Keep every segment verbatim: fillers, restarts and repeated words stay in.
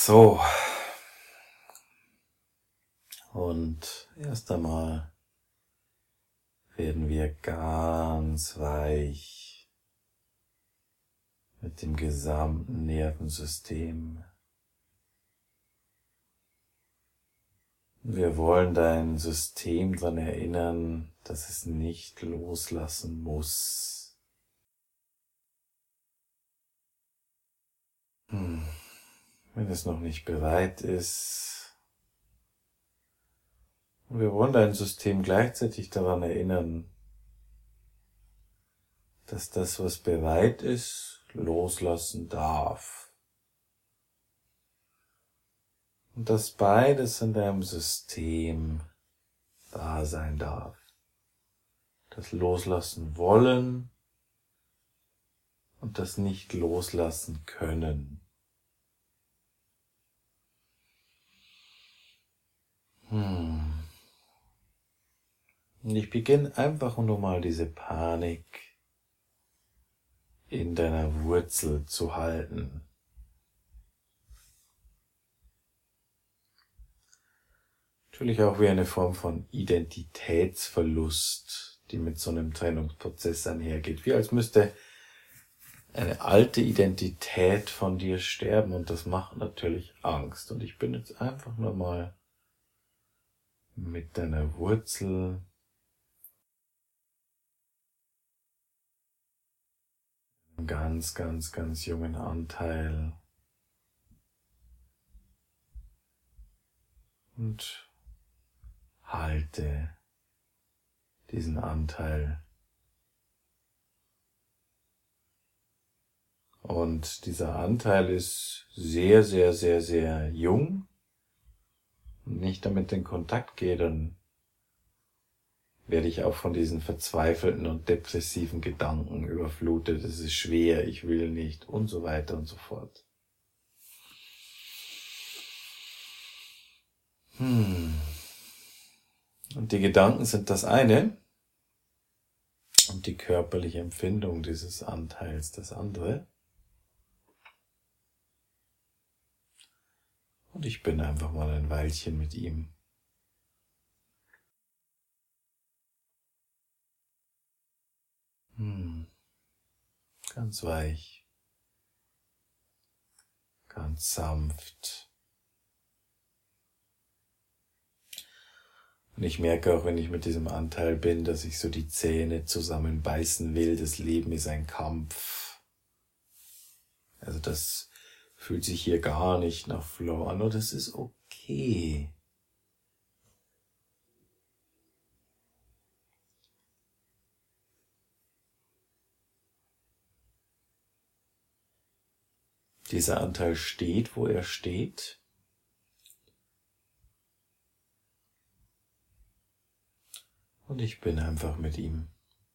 So, und erst einmal werden wir ganz weich mit dem gesamten Nervensystem. Wir wollen dein System daran erinnern, dass es nicht loslassen muss. Hm. Wenn es noch nicht bereit ist. Und wir wollen dein System gleichzeitig daran erinnern, dass das, was bereit ist, loslassen darf. Und dass beides in deinem System da sein darf. Das Loslassen wollen und das nicht loslassen können. Hm. Und ich beginne einfach nur mal diese Panik in deiner Wurzel zu halten. Natürlich auch wie eine Form von Identitätsverlust, die mit so einem Trennungsprozess einhergeht. Wie als müsste eine alte Identität von dir sterben und das macht natürlich Angst. Und ich bin jetzt einfach nur mal mit deiner Wurzel einen ganz, ganz, ganz jungen Anteil und halte diesen Anteil. Und dieser Anteil ist sehr, sehr, sehr, sehr jung. Und wenn ich damit in Kontakt gehe, dann werde ich auch von diesen verzweifelten und depressiven Gedanken überflutet. Es ist schwer, ich will nicht und so weiter und so fort. Hm. Und die Gedanken sind das eine und die körperliche Empfindung dieses Anteils das andere. Und ich bin einfach mal ein Weilchen mit ihm. Hm. Ganz weich, ganz sanft. Und ich merke auch, wenn ich mit diesem Anteil bin, dass ich so die Zähne zusammenbeißen will. Das Leben ist ein Kampf. Also das fühlt sich hier gar nicht nach Flow an und das ist okay. Dieser Anteil steht, wo er steht. Und ich bin einfach mit ihm.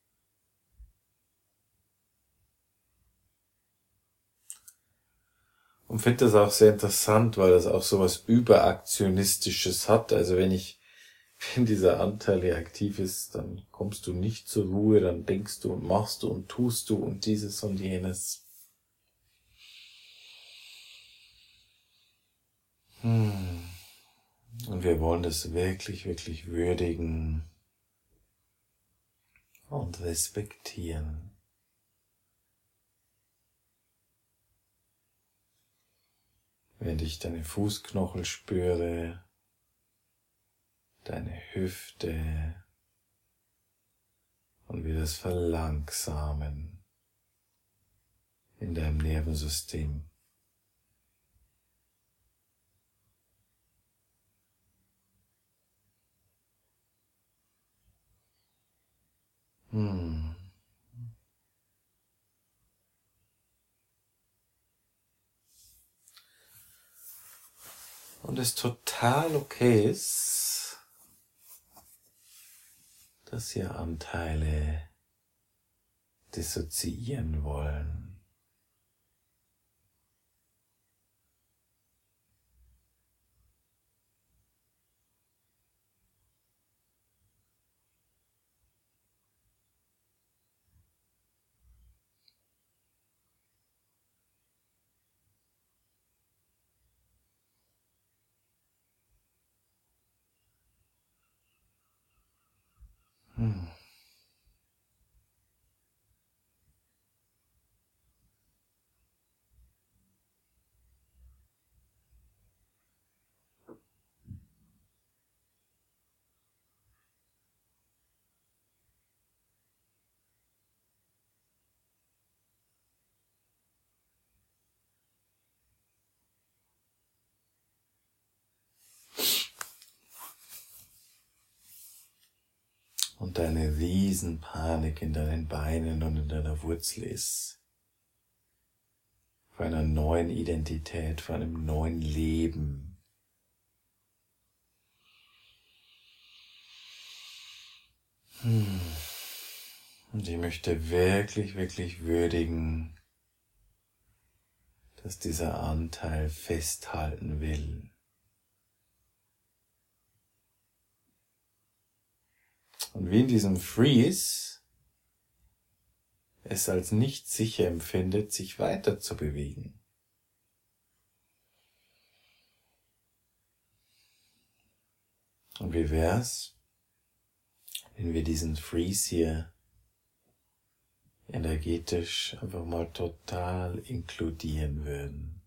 Und finde das auch sehr interessant, weil das auch so was Überaktionistisches hat. Also wenn ich, wenn dieser Anteil hier aktiv ist, dann kommst du nicht zur Ruhe, dann denkst du und machst du und tust du und dieses und jenes. Hm. Und wir wollen das wirklich, wirklich würdigen und respektieren. Wenn ich deine Fußknochen spüre, deine Hüfte und wir das verlangsamen in deinem Nervensystem. Hm. Und es total okay ist, dass hier Anteile dissoziieren wollen. und eine Riesenpanik in deinen Beinen und in deiner Wurzel ist. Vor einer neuen Identität, vor einem neuen Leben. Hm. Und ich möchte wirklich, wirklich würdigen, dass dieser Anteil festhalten will. Und wie in diesem Freeze es als nicht sicher empfindet, sich weiter zu bewegen. Und wie wär's, wenn wir diesen Freeze hier energetisch einfach mal total inkludieren würden?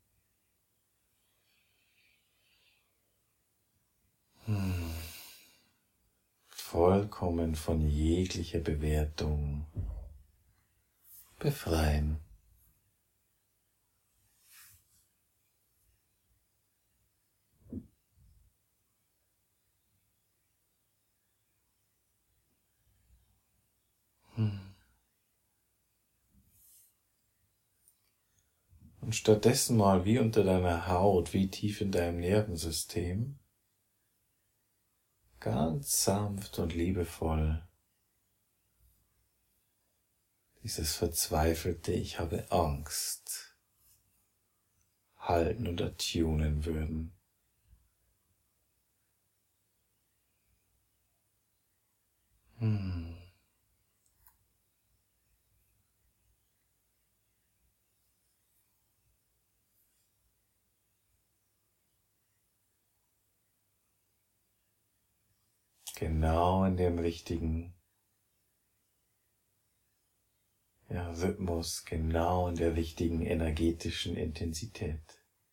Hm. Vollkommen von jeglicher Bewertung befreien. Hm. Und stattdessen mal wie unter deiner Haut, wie tief in deinem Nervensystem, ganz sanft und liebevoll dieses verzweifelte Ich habe Angst halten und attunen würden. Hm. Genau in dem richtigen ja, Rhythmus, genau in der richtigen energetischen Intensität.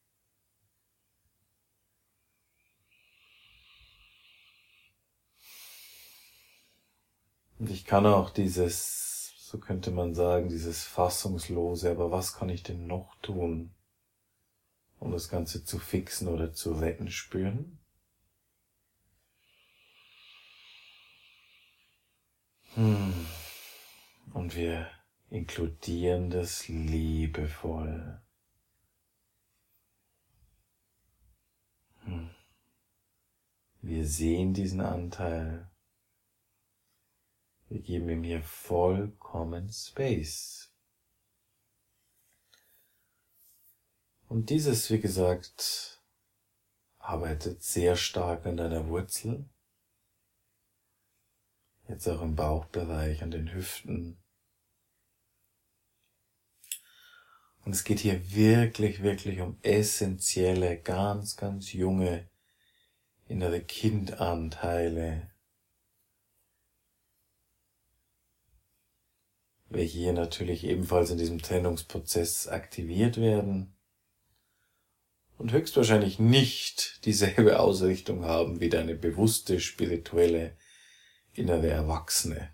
Und ich kann auch dieses, so könnte man sagen, dieses Fassungslose, aber was kann ich denn noch tun, um das Ganze zu fixen oder zu retten, spüren? Hm. Und wir inkludieren das liebevoll. Hm. Wir sehen diesen Anteil. Wir geben ihm hier vollkommen Space. Und dieses, wie gesagt, arbeitet sehr stark an deiner Wurzel. Jetzt auch im Bauchbereich, an den Hüften. Und es geht hier wirklich, wirklich um essentielle, ganz, ganz junge, innere Kindanteile, welche hier natürlich ebenfalls in diesem Trennungsprozess aktiviert werden und höchstwahrscheinlich nicht dieselbe Ausrichtung haben wie deine bewusste, spirituelle, innere Erwachsene.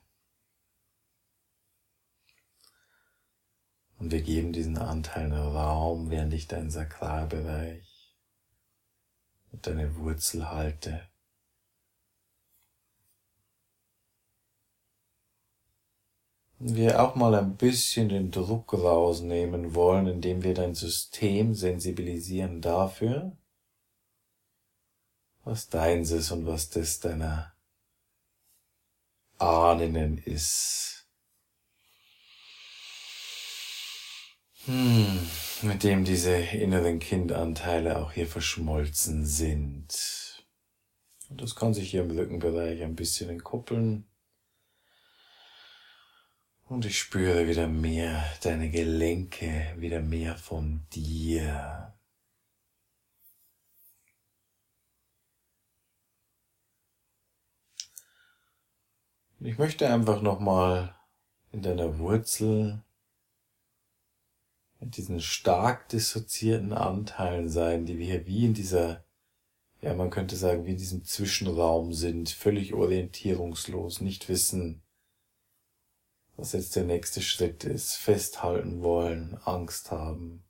Und wir geben diesen Anteilen Raum, während ich deinen Sakralbereich und deine Wurzel halte. Und wir auch mal ein bisschen den Druck rausnehmen wollen, indem wir dein System sensibilisieren dafür, was deins ist und was das deiner Ahnen ist. Hm, mit dem diese inneren Kindanteile auch hier verschmolzen sind. Und das kann sich hier im Rückenbereich ein bisschen entkoppeln. Und ich spüre wieder mehr deine Gelenke, wieder mehr von dir. Und ich möchte einfach nochmal in deiner Wurzel mit diesen stark dissoziierten Anteilen sein, die wir hier wie in dieser, ja man könnte sagen, wie in diesem Zwischenraum sind, völlig orientierungslos, nicht wissen, was jetzt der nächste Schritt ist, festhalten wollen, Angst haben.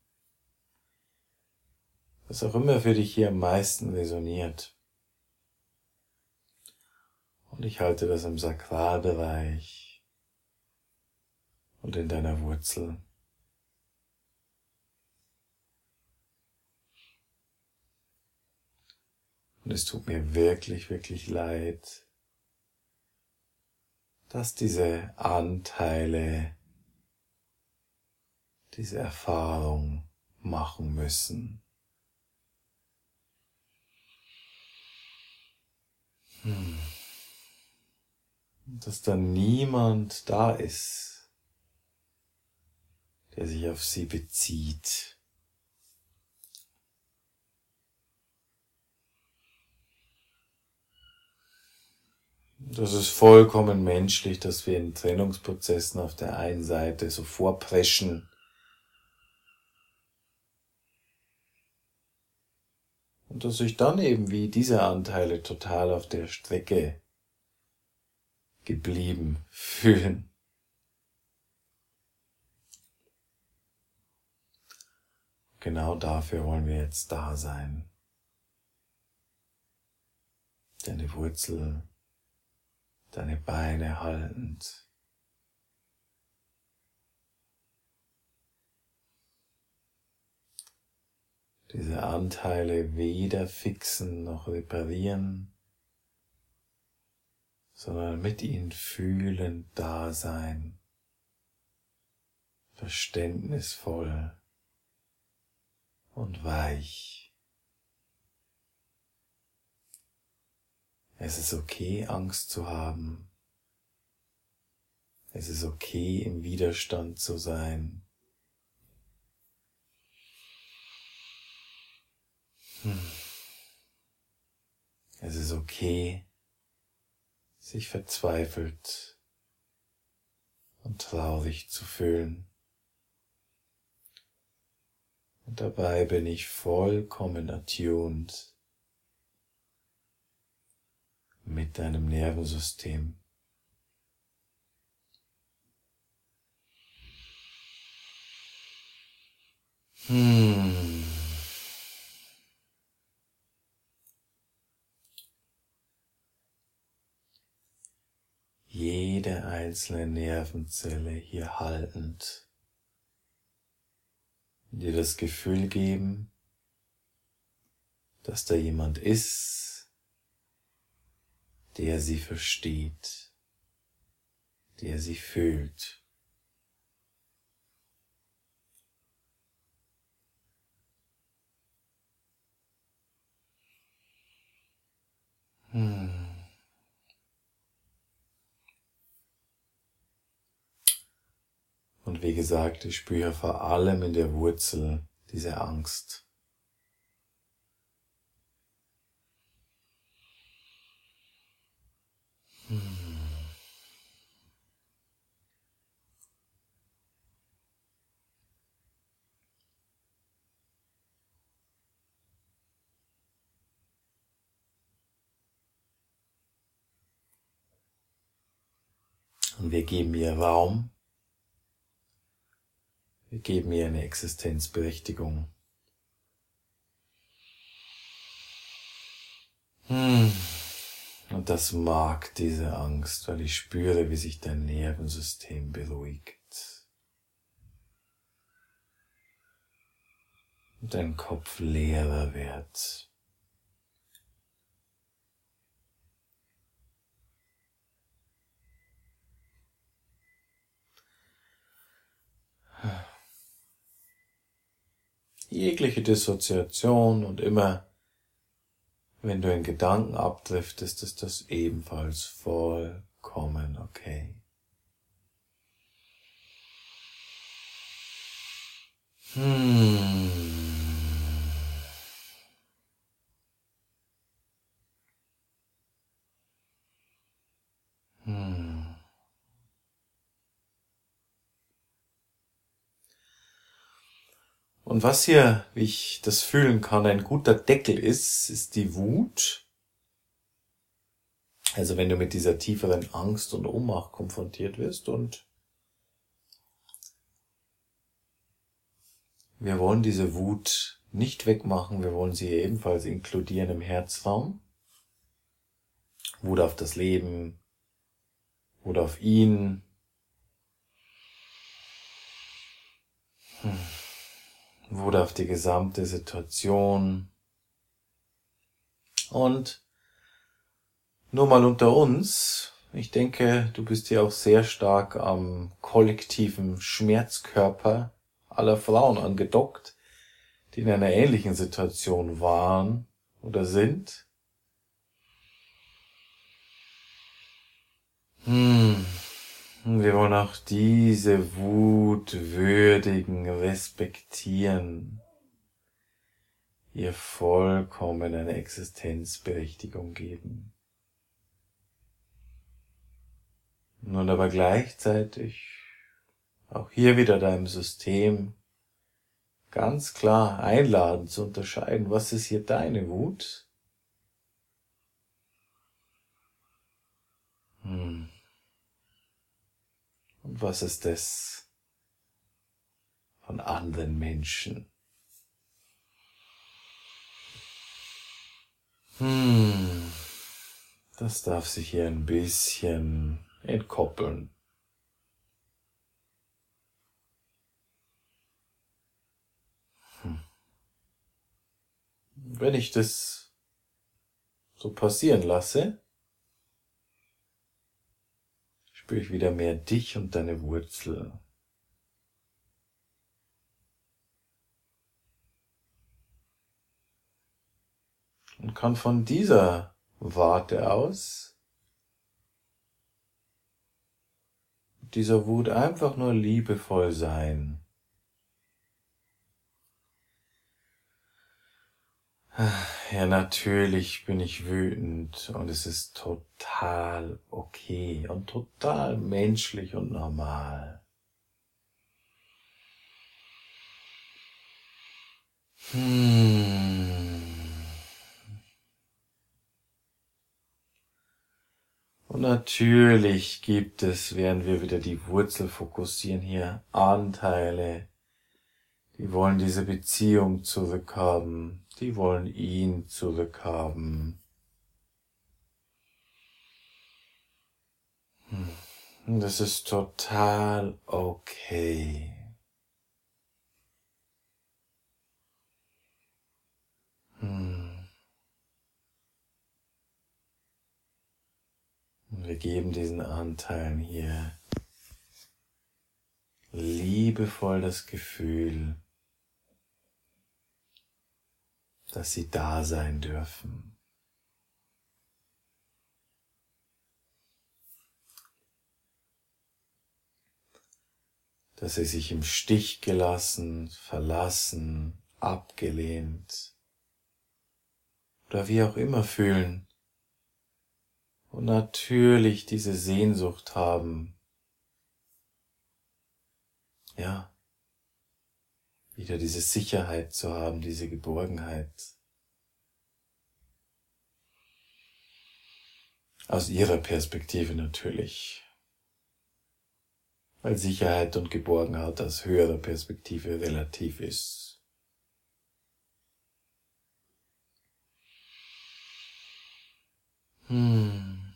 Was auch immer für dich hier am meisten resoniert. Und ich halte das im Sakralbereich und in deiner Wurzel. Und es tut mir wirklich, wirklich leid, dass diese Anteile diese Erfahrung machen müssen. Hm. Dass da niemand da ist, der sich auf sie bezieht. Das ist vollkommen menschlich, dass wir in Trennungsprozessen auf der einen Seite so vorpreschen und dass sich dann eben wie diese Anteile total auf der Strecke geblieben fühlen. Genau dafür wollen wir jetzt da sein. Deine Wurzel, deine Beine haltend. Diese Anteile weder fixen noch reparieren, sondern mit ihnen fühlend da sein, verständnisvoll und weich. Es ist okay, Angst zu haben. Es ist okay, im Widerstand zu sein. Hm. Es ist okay, sich verzweifelt und traurig zu fühlen. Und dabei bin ich vollkommen attuned mit deinem Nervensystem. Hm. Jede einzelne Nervenzelle hier haltend, dir das Gefühl geben, dass da jemand ist, der sie versteht, der sie fühlt. Hm. Und wie gesagt, ich spüre vor allem in der Wurzel diese Angst. Hm. Und wir geben ihr Raum. Wir geben ihr eine Existenzberechtigung. Hm. Und das mag diese Angst, weil ich spüre, wie sich dein Nervensystem beruhigt. Und dein Kopf leerer wird. Jegliche Dissoziation und immer, wenn du in Gedanken abdriftest, ist das ebenfalls vollkommen okay. Hm. Hm. Und was hier, wie ich das fühlen kann, ein guter Deckel ist, ist die Wut. Also wenn du mit dieser tieferen Angst und Ohnmacht konfrontiert wirst, und wir wollen diese Wut nicht wegmachen, wir wollen sie ebenfalls inkludieren im Herzraum. Wut auf das Leben, Wut auf ihn. Hm. Wut auf die gesamte Situation. Und nur mal unter uns, ich denke, du bist hier auch sehr stark am kollektiven Schmerzkörper aller Frauen angedockt, die in einer ähnlichen Situation waren oder sind. Hm. Wir wollen auch diese Wut würdigen, respektieren, ihr vollkommen eine Existenzberechtigung geben. Und aber gleichzeitig auch hier wieder deinem System ganz klar einladen zu unterscheiden, was ist hier deine Wut? Hm. Und was ist das von anderen Menschen? Hm. Das darf sich hier ein bisschen entkoppeln. Hm. Wenn ich das so passieren lasse, spüre ich wieder mehr dich und deine Wurzel. Und kann von dieser Warte aus dieser Wut einfach nur liebevoll sein. Ja, natürlich bin ich wütend und es ist total okay und total menschlich und normal. Hm. Und natürlich gibt es, während wir wieder die Wurzel fokussieren, hier Anteile, die wollen diese Beziehung zurückhaben, die wollen ihn zurückhaben. Und das ist total okay. Hm. Und wir geben diesen Anteilen hier liebevoll das Gefühl, dass sie da sein dürfen. Dass sie sich im Stich gelassen, verlassen, abgelehnt oder wie auch immer fühlen und natürlich diese Sehnsucht haben, ja, wieder diese Sicherheit zu haben, diese Geborgenheit. Aus ihrer Perspektive natürlich. Weil Sicherheit und Geborgenheit aus höherer Perspektive relativ ist. Hm.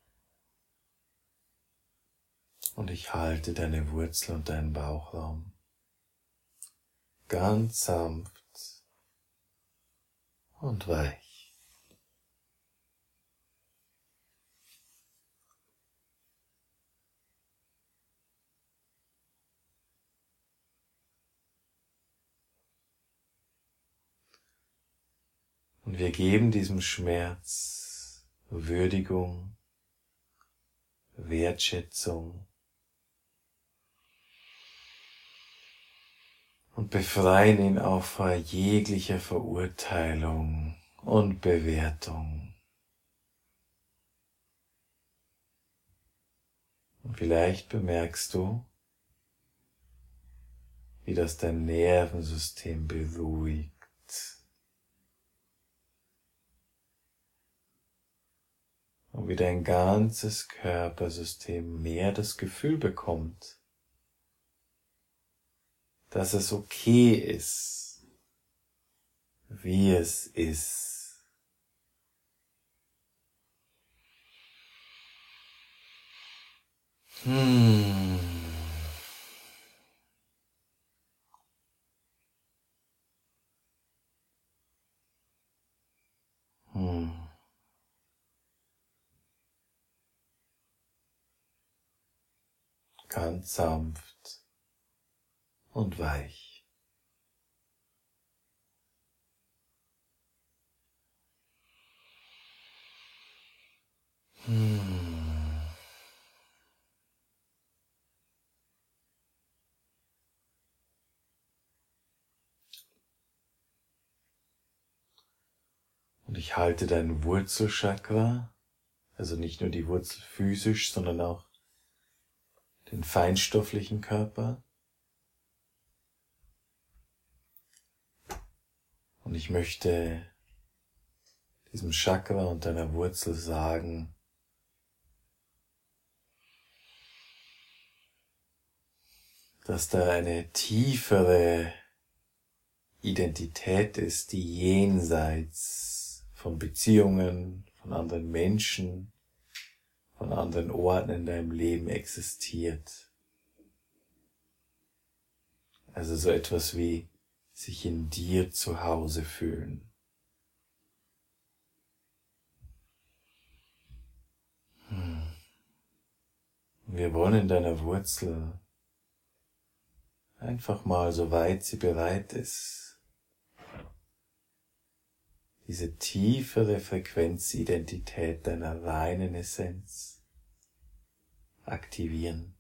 Und ich halte deine Wurzel und deinen Bauchraum ganz sanft und weich. Und wir geben diesem Schmerz Würdigung, Wertschätzung und befreien ihn auch vor jeglicher Verurteilung und Bewertung. Und vielleicht bemerkst du, wie das dein Nervensystem beruhigt. Und wie dein ganzes Körpersystem mehr das Gefühl bekommt, dass es okay ist, wie es ist. Hm. Hm. Ganz sanft und weich. Hm. Und ich halte dein Wurzelchakra, also nicht nur die Wurzel physisch, sondern auch den feinstofflichen Körper. Und ich möchte diesem Chakra und deiner Wurzel sagen, dass da eine tiefere Identität ist, die jenseits von Beziehungen, von anderen Menschen, von anderen Orten in deinem Leben existiert. Also so etwas wie sich in dir zu Hause fühlen. Hm. Wir wollen in deiner Wurzel einfach mal, soweit sie bereit ist, diese tiefere Frequenzidentität deiner reinen Essenz aktivieren.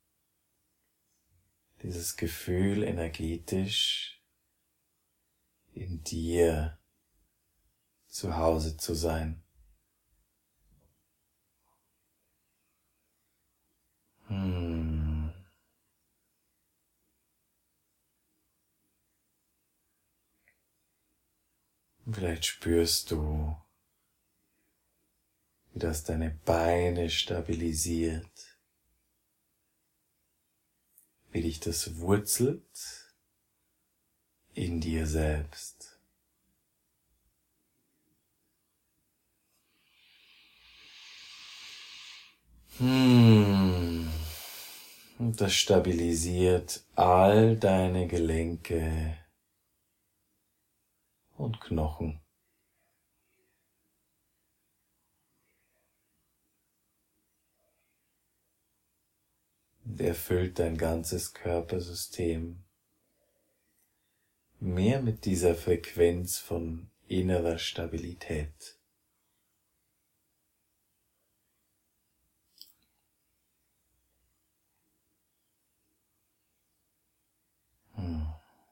Dieses Gefühl energetisch in dir zu Hause zu sein. Hm. Vielleicht spürst du, wie das deine Beine stabilisiert, wie dich das wurzelt in dir selbst. Hm. Und das stabilisiert all deine Gelenke und Knochen. Und erfüllt dein ganzes Körpersystem mehr mit dieser Frequenz von innerer Stabilität. Hm.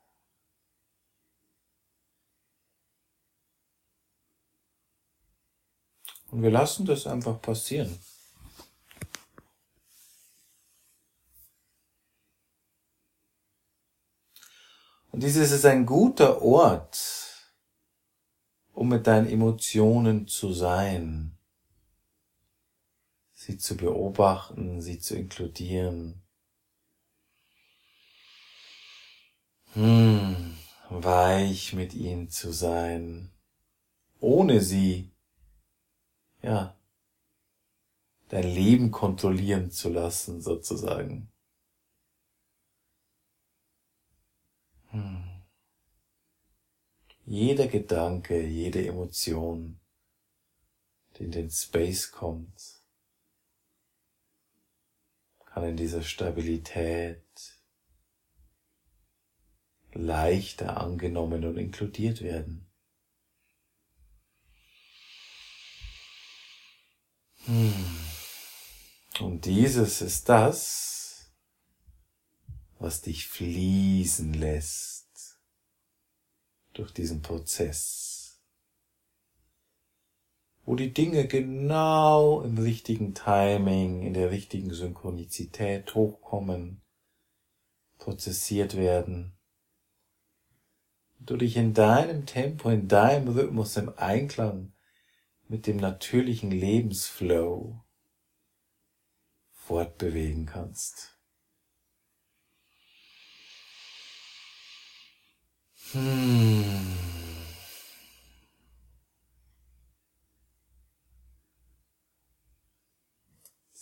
Und wir lassen das einfach passieren. Und dieses ist ein guter Ort, um mit deinen Emotionen zu sein, sie zu beobachten, sie zu inkludieren. Hm, weich mit ihnen zu sein, ohne sie, ja, dein Leben kontrollieren zu lassen, sozusagen. Hm. Jeder Gedanke, jede Emotion, die in den Space kommt, kann in dieser Stabilität leichter angenommen und inkludiert werden. Hm. Und dieses ist das, was dich fließen lässt durch diesen Prozess, wo die Dinge genau im richtigen Timing, in der richtigen Synchronizität hochkommen, prozessiert werden, du dich in deinem Tempo, in deinem Rhythmus, im Einklang mit dem natürlichen Lebensflow fortbewegen kannst. Hm.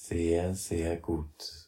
sehr, sehr gut.